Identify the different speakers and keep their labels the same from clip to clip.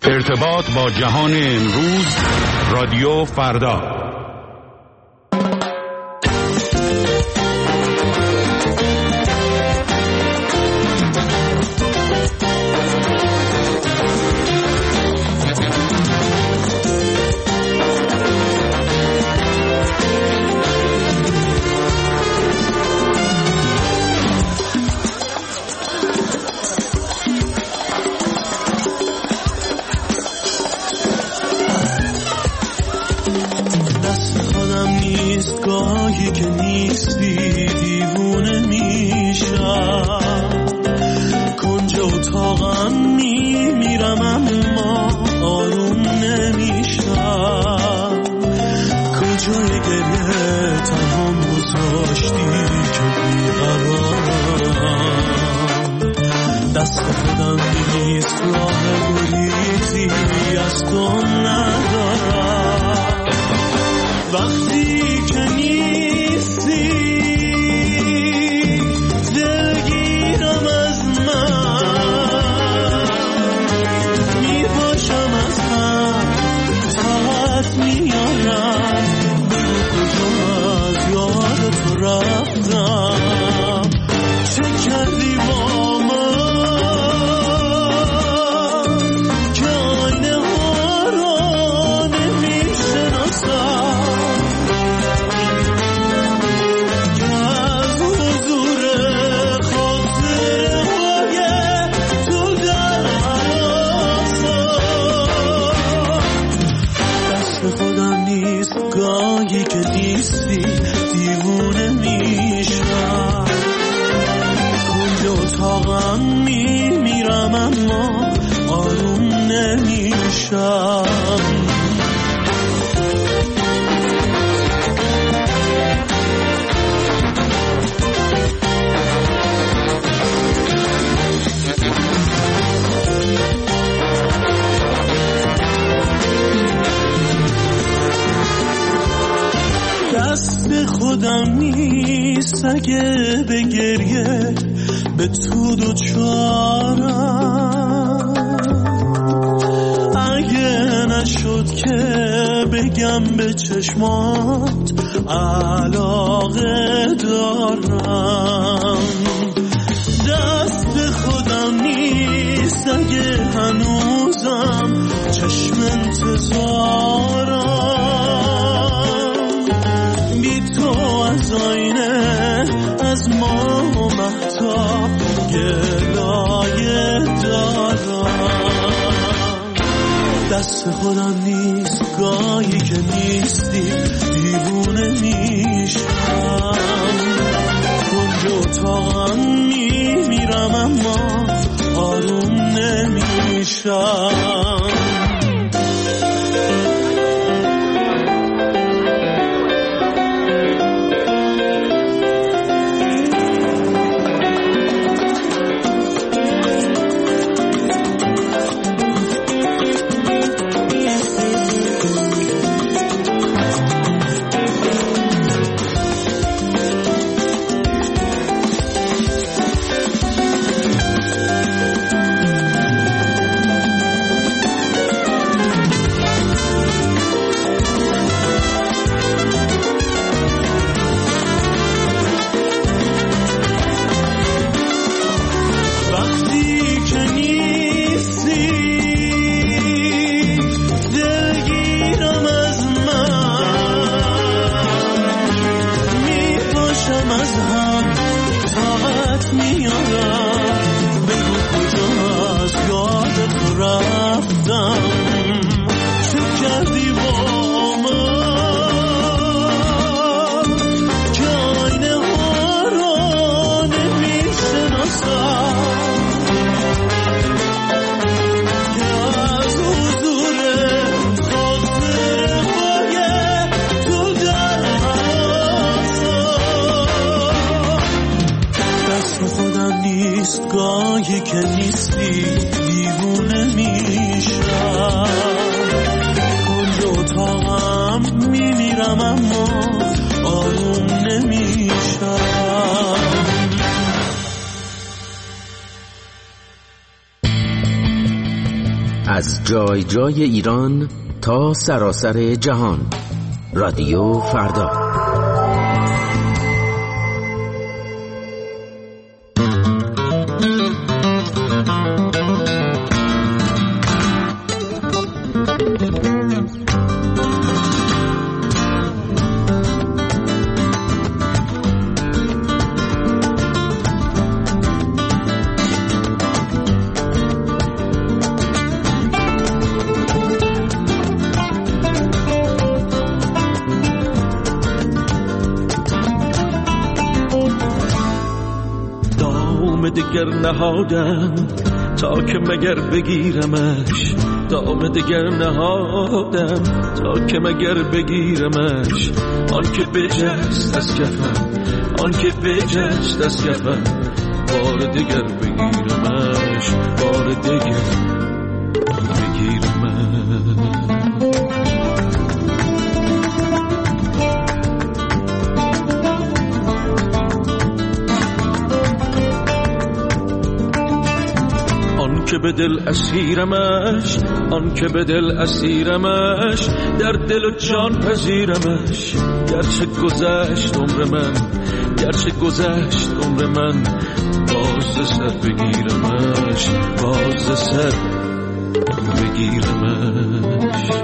Speaker 1: ارتباط با جهان امروز، رادیو فردا.
Speaker 2: خودم نیست اگه به گریه به تو دوچارم، اگه نشد که بگم به چشمات علاقه دارم. دست خودم نیست اگه هنوزم چشم انتظارم، از آینه از ما مهتاب گلایه دارم. دست خودم نیست گاهی که نیستی دیوونه میشم، کنج اتاقم میمیرم اما آروم نمیشم.
Speaker 3: از جای جای ایران تا سراسر جهان. رادیو فردا.
Speaker 2: دگر نهادم تا که مگر بگیرمش، دام دگر نهادم تا که مگر بگیرمش. آن که بجست از کفم، آن که بجست از کفم، بار دگر بگیرمش، بار دگر بگیرمش. که به دل اسیرمش، آن که به دل اسیرمش، در دل و جان پذیرمش. گرچه گذشت عمر من، گرچه گذشت عمر من، باز سر بگیرمش، باز سر بگیرمش.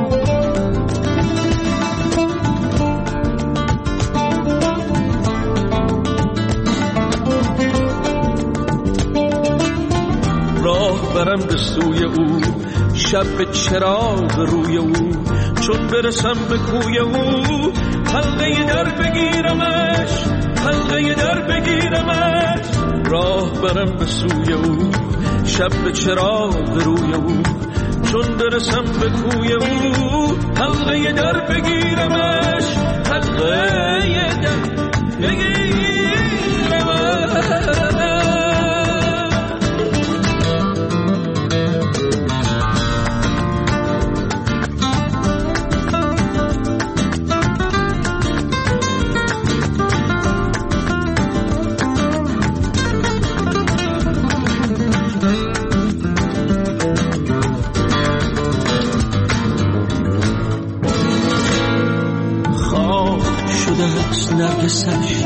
Speaker 2: راه برم به سوی او، شب به چراغ روی او، چون برسم به کوی او، حلقه در بگیرمش، حلقه در بگیرمش. راه برم به سوی او، شب به چراغ روی او، چون برسم به کوی او، حلقه در بگیرمش، حلقه در بگیرمش. نرگسش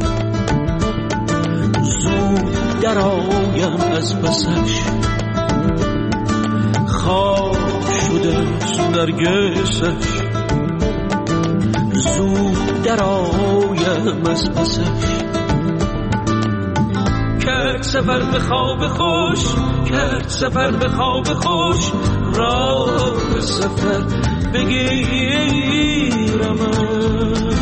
Speaker 2: زود در آیم از پسش، خواب شده نرگسش زود در آیم از پسش. کرد سفر به خواب خوش، کرد سفر به خواب خوش، راه سفر بگیرمش.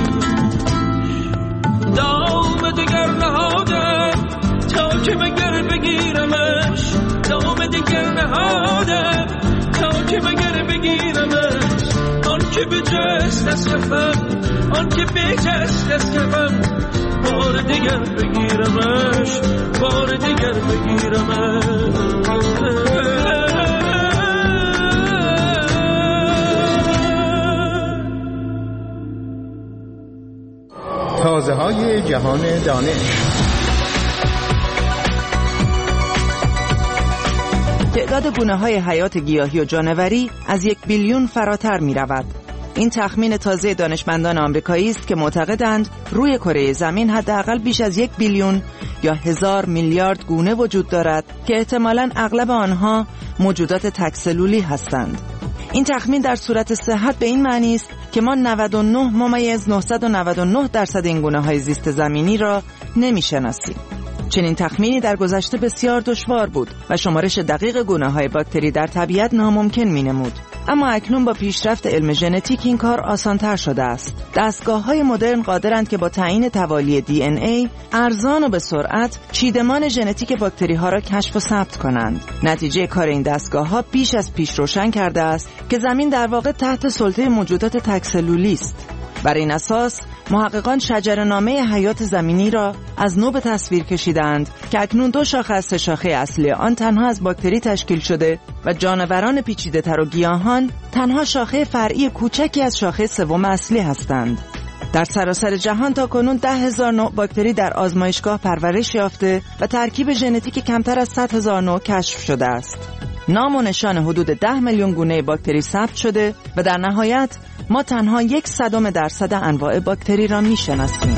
Speaker 2: دام دگر نهادم تا که مگر بگیرمش، دام دگر نهادم تا که مگر بگیرمش. آن که بجست از کفم، آن که بجست از کفم، بار دگر بگیرمش، بار دگر بگیرمش.
Speaker 4: تازه‌های جهان دانش.
Speaker 5: تعداد گونه‌های حیات گیاهی و جانوری از 1 بیلیون فراتر می‌رود. این تخمین تازه دانشمندان آمریکایی است که معتقدند روی کره زمین حداقل بیش از 1 بیلیون یا 1000 میلیارد گونه وجود دارد که احتمالاً اغلب آنها موجودات تک‌سلولی هستند. این تخمین در صورت صحت به این معنی است که ما 99.999% این گونه‌های زیست زمینی را نمی‌شناسیم. چنین تخمینی در گذشته بسیار دشوار بود و شمارش دقیق گونه‌های باکتری در طبیعت ناممکن می‌نمود. اما اکنون با پیشرفت علم ژنتیک این کار آسان‌تر شده است. دستگاه‌های مدرن قادرند که با تعیین توالی DNA ارزان و به سرعت چیدمان ژنتیک باکتری‌ها را کشف و ثبت کنند. نتیجه کار این دستگاه‌ها بیش از پیش روشن کرده است که زمین در واقع تحت سلطه موجودات تک‌سلولی است. بر این اساس محققان شجره‌نامه حیات زمینی را از نو به تصویر کشیدند که اکنون 2 شاخه از 3 شاخه اصلی آن تنها از باکتری تشکیل شده و جانوران پیچیده‌تر و گیاهان تنها شاخه فرعی کوچکی از شاخه سوم اصلی هستند. در سراسر جهان تاکنون 10,000 نوع باکتری در آزمایشگاه پرورش یافته و ترکیب ژنتیک کمتر از 100,000 نوع کشف شده است. نام و نشان حدود 10 میلیون گونه باکتری ثبت شده و در نهایت ما تنها 0.01% انواع باکتری را میشناسیم.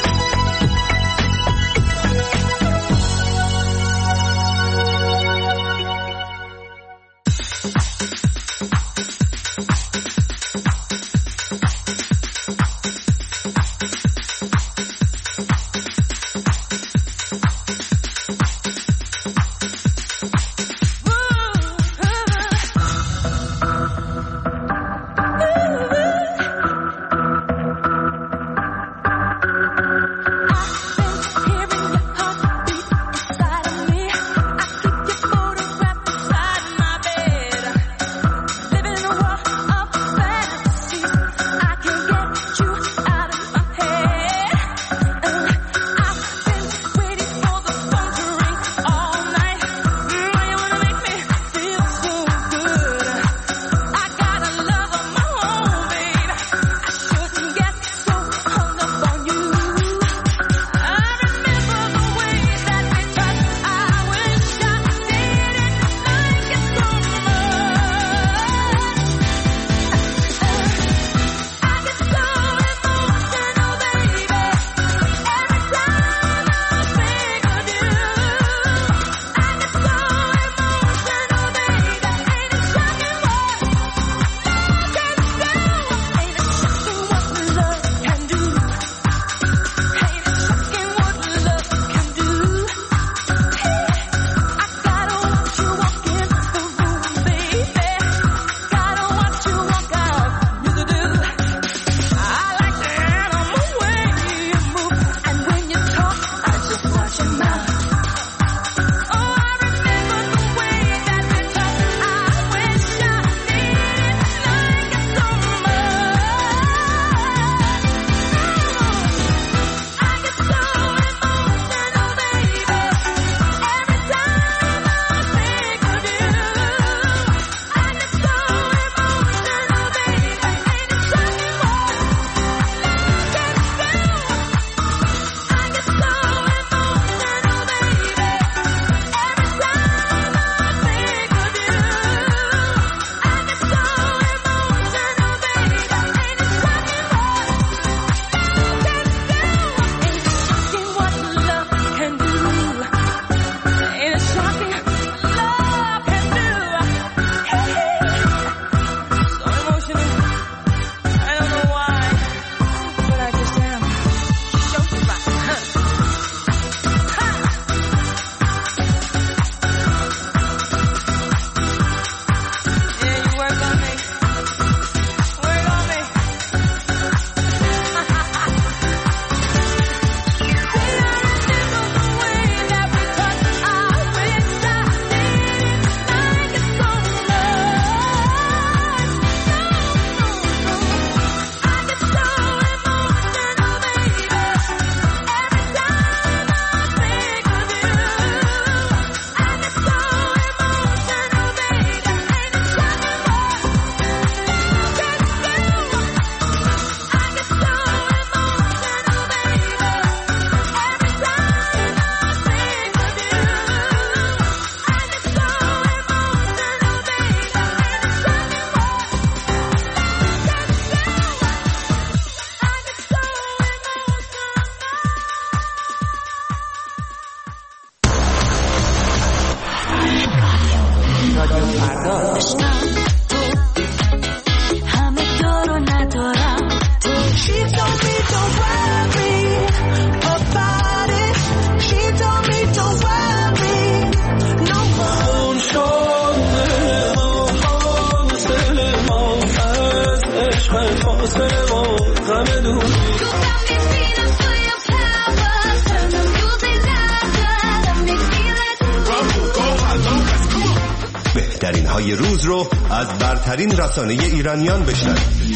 Speaker 6: بهترین های روز رو از برترین رسانه ایرانیان بشنوید.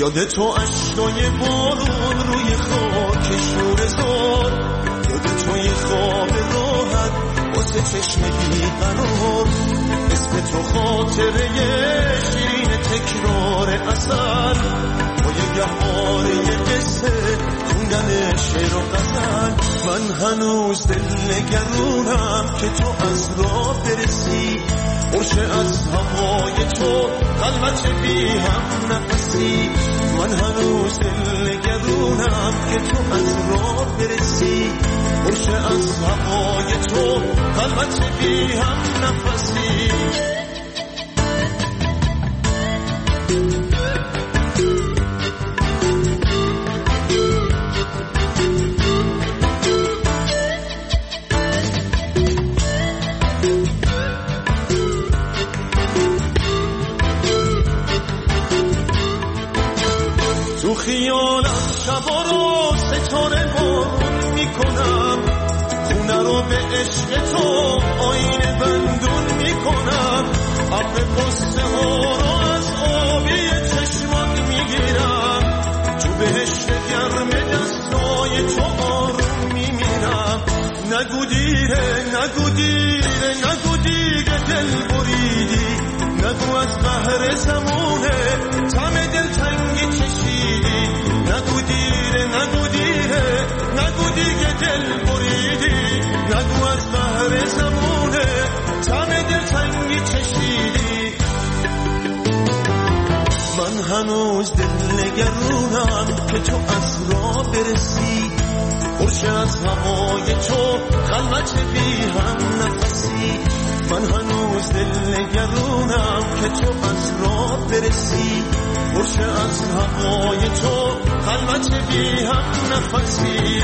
Speaker 2: یاد تو اشکای بارون روی خاک شور زار، یاد تو یه خواب راحت واسه چشم بیقرار، اسم تو خاطره شیرین تکرار اصل، با یه گهواره یه قصه خوندن شعر و غزل. من هنوز دل نگرونم که تو از راه برسی، خوشه از هوای تو قلبت بی هم نفسی. من هنوز دل نگرونم که تو از راه برسی، خوشه از هوای تو قلبت بی هم نفسی. تو خیالم شبا رو ستاره بارون میکنم، خونه رو به عشق تو آینه بندون میکنم، ابر قصه ها رو از آبی چشمات میگیرم، تو بهشت گرم دستای تو آروم میمیرم. نگو دیره نگو دیره نگو دیگه دل بریدی، نگو از قهر زمونه تم دل تنگی چشیدی، نگو دیره نگو دیره نگو دیگه دل بریدی، نگو از قهر زمونه تم دل تنگی چشیدی. من هنوز دل نگرونم که تو از راه برسی، خوشه از هوای تو خلوت بی هم نفسی. من هنوز دل نگرونم که تو از راه برسی، خوشه از هوای تو خلوت بی هم نفسی.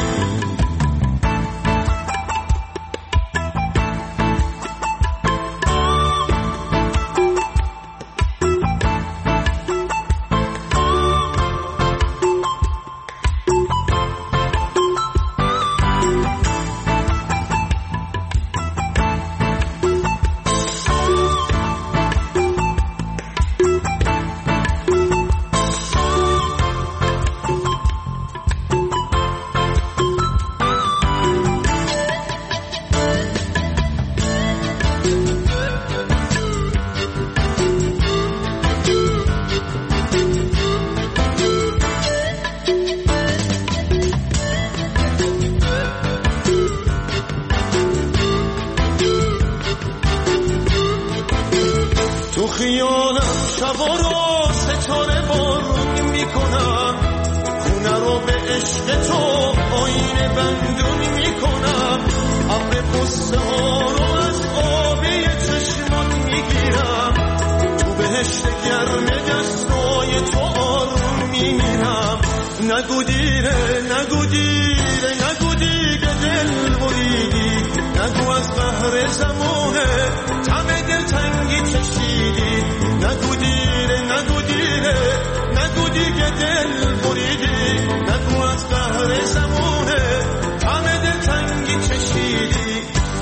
Speaker 2: تو خیالم شبا رو ستاره بارون میکنم، خونه رو به عشق تو آینه بندون میکنم، ابر قصه ها رو از آبی چشمات میگیرم، تو بهشت گرم دستای تو آروم میمیرم. نگو دیره نگو دیره نگو دیگه دل بریدی، نگو از قهر زمونه تم دل تنگی چشیدی، نگو دیره نگو دیره نگو دیگه دل بریدی، نگو از قهر زمونه تم دل تنگی چشیدی.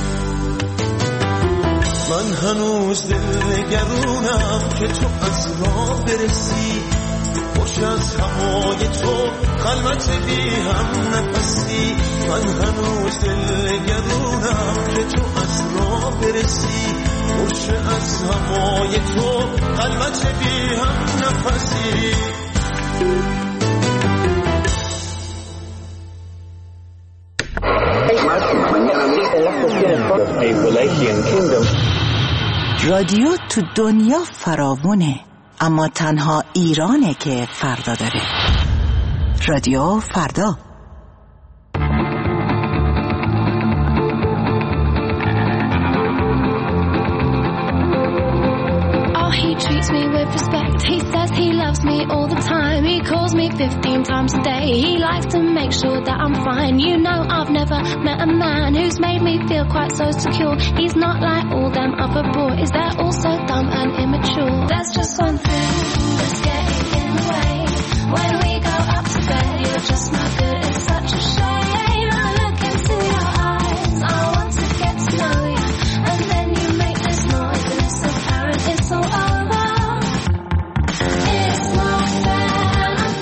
Speaker 2: من هنوز دل نگرونم که تو از راه برسی، خوش از هوای تو خلوت بی هم نفسی. من هنوز دل نگرونم که تو از راه برسی، خوش از هوای تو خلوت بی هم نفسی.
Speaker 5: رادیو تو دنیا فراوونه، اما تنها ایرانه که فردا داره. رادیو فردا.
Speaker 7: He treats me with respect. He says he loves me all the time. He calls me 15 times a day. He likes to make sure that I'm fine. You know, I've never met a man who's made me feel quite so secure. He's not like all them other boys. They're all so dumb and immature. There's just one thing that's getting in the way. When we go up to bed, you're just not good. It's such a shame. I look into your eyes. I want to get to know you. And then you make this noise and it's apparent it's all over. It's not fair and I'm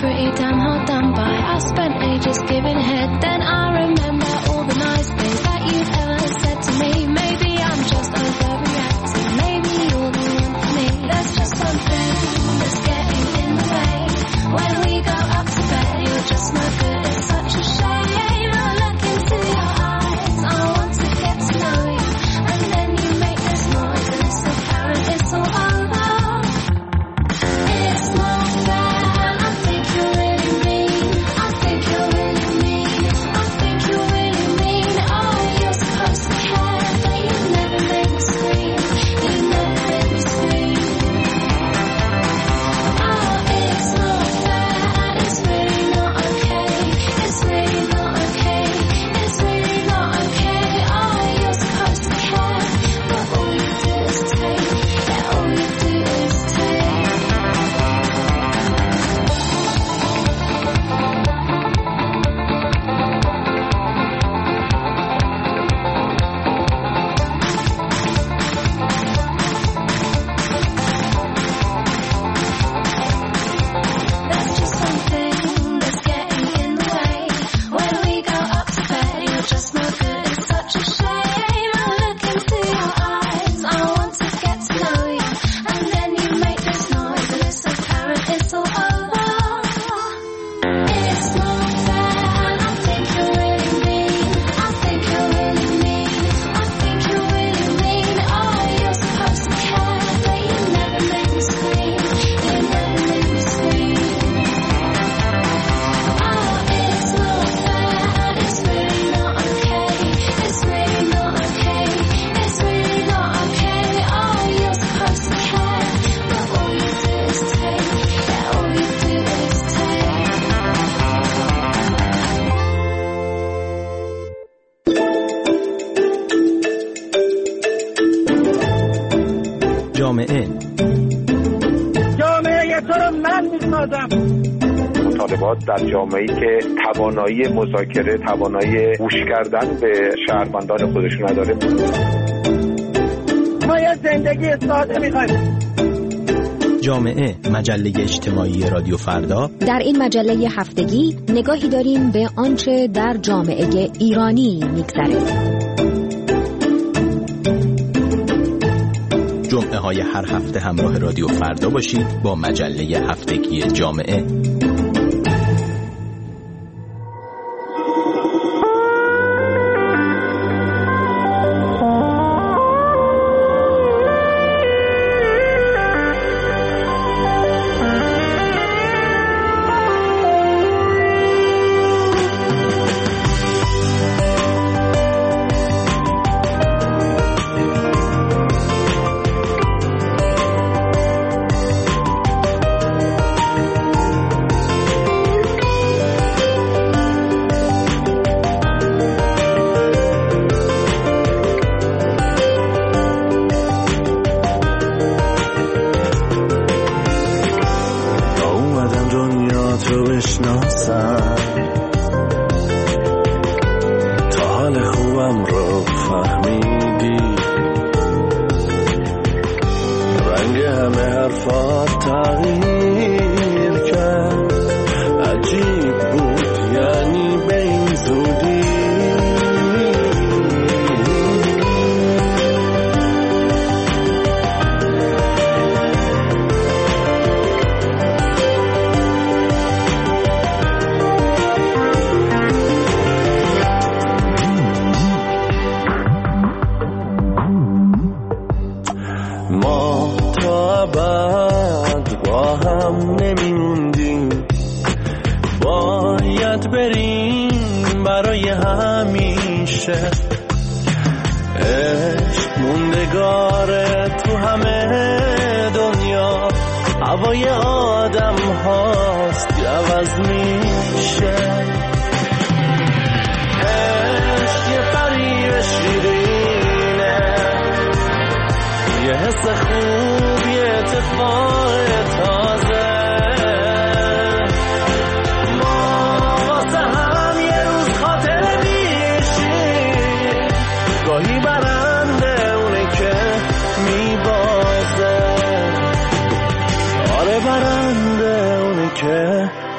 Speaker 7: pretty damn hard done by. I spent ages giving head, then I remember all the nice things that you've ever said to me. Maybe I'm just overreacting, maybe you're the one for me. There's just something that's getting in the way. When we go up to bed, you're just no good, it's such a shame. I look into your eyes, I want to get to know you, and then you make this noise and it's apparent it's all over. It's not fair, and I think you're really mean. I think you're really mean. I think you're really mean. Oh, you're supposed to care, but you never made me scream. You never made me scream. Oh, it's not fair, and it's really not okay. It's really not okay. It's really not okay. Oh, you're supposed to care, but all you do is take. Yeah, all you do is take. There's just something that's getting in the way. When we go up to bed, you're just no good, it's such a shame. I look into your eyes, I want to get to know you, and then you make this noise and it's apparent it's all over. It's not fair, and I think you're really mean. I think you're really mean. I think you're really mean. Oh, you're supposed to care, but you never made me scream. You never made me scream. Oh, it's not fair, and it's really not okay. It's really not okay. It's really not okay. Oh, you're supposed to care, but all you do is take. Yeah, all you do is take.
Speaker 8: جامعه
Speaker 2: تو رو من میسازم.
Speaker 9: مطالبات در جامعه‌ای که توانایی مذاکره، توانایی گوش کردن به شهروندان خودشون نداره.
Speaker 2: ما یه زندگی ساده میخوایم.
Speaker 8: جامعه مجله اجتماعی رادیو فردا.
Speaker 10: در این مجله هفتگی نگاهی داریم به آنچه در جامعه ایرانی میگذره.
Speaker 8: جمعه های هر هفته همراه رادیو فردا باشید با مجله هفتگی جامعه.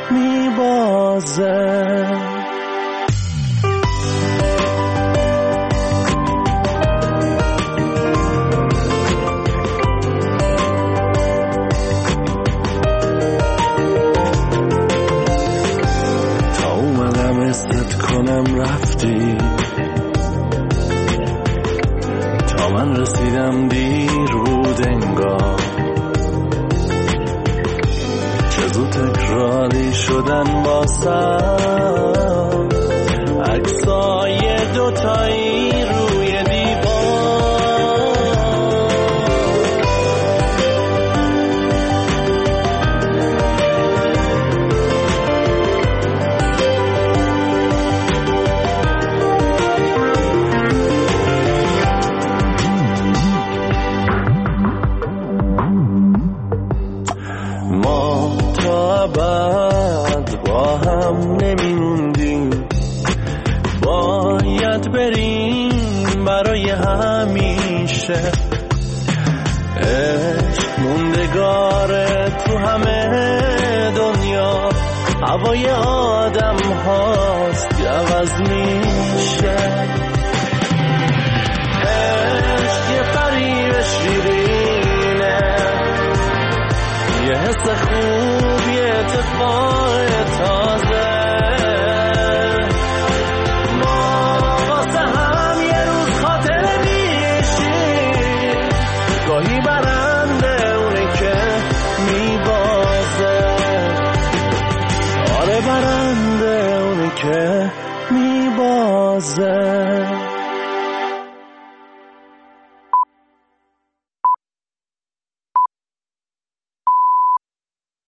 Speaker 2: میبازه. تا اومدم استت کنم رفتی، تا من رسیدم دیر بود انگار، چه زود تکراری شدن باسم عکسای دوتایی روی بعد با هم نمیموندیم، باید بریم برای همیشه. عشق موندگاره تو همه دنیا، هوای آدم هاست که عوض میشه. عشق یه فریب شیرینه، یه حس خوب، یه اتفاق تازه. ما واسه هم یه روز خاطره میشیم، گاهی برنده اونه که میبازه. آره برنده اونه که میبازه.